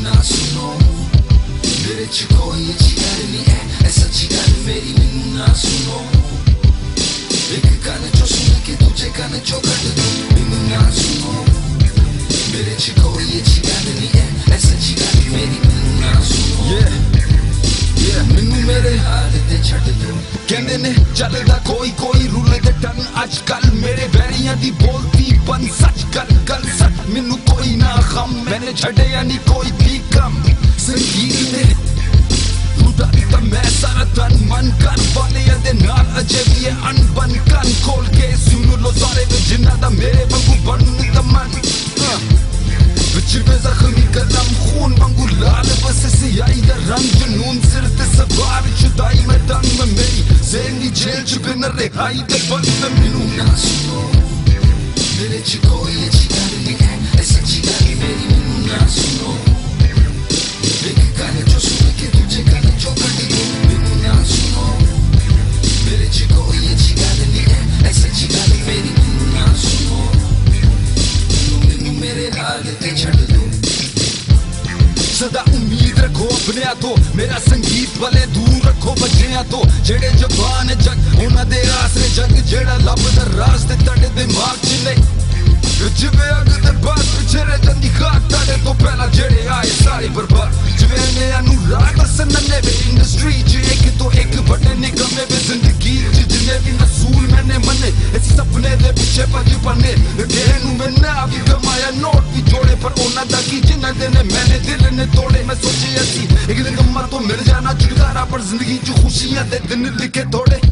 ना सुनो मेरे च कोई अच्छी गल नहीं है ऐ सच्ची गल मेरी मैनू ना सुनो एक कान चो सुन के दूजे कान चो कट दो मैनू ना सुनो मेरे च कोई अच्छी गल नहीं है ऐ सच्ची गल मेरी मैनू ना सुनो मैनू मेरे हाल ते छड्ड दो कहंदे ने चलदा कोई कोई रूल दे टन अजकल मेरे बैरियां दी बोलती बन सच गल गल सच मैनू कोई ना गम मैंने छड्डिया नहीं कोई भी कम संगीत ने रुदा दिता मैं सारा तन मन कर वालियां दे नाल अजे भी है अनबन कन खोल के सुन लो सारे जिन्ना दा मेरे वांगू बन तमन विच में जख्मी कदम खून वांगू लाल बस सियाही दा रंग जुनून सिर ते सवार जुदाई में दंग में मेरी ज़ेहनी जेल च बिन रिहाई ते बंद में मैनू ना सुनो मेरे च कोई अच्छी गल नहीं है ऐ सच्ची गल मेरी मैनू ना सुनो एक कान चो सुन के दूजे कान चो कट दो मैनू ना सुनो मेरे च कोई अच्छी गल नहीं है ऐ सच्ची गल मेरी मैनू ना सुनो मैनू मेरे हाल ते छड्ड दो सदा उम्मीद रखो अपने तो मेरा संगीत वाले दूर रखो बच्चियां तो जेड़े जबान जग उन्हां दे आसरे जग जेड़ा लभदा राज ते तड़े दिमाग च नहीं जिवें अग दे बाद पिछे रह जंदी खाक तड़े तो पहला जेड़े आए सारे बर्बाद जिवें ने अनुराग सन्ने वे इंडस्ट्री च एक तो एक बड़े निगमे वे जिंदगी च जिन्ने भी नसूल मैंने मने इस सपने दे पीछे भज पने कहनू मैं ना भी कमाया नोट भी जोड़े पर उन्हां दा की जिन्हां दे ने मैंने दिल ने तोड़े मैं सोची ऐसी एक दिन गम्मा तो मिल जाना छुटकारा पर जिंदगी च खुशियां दे दिन लिखे थोड़े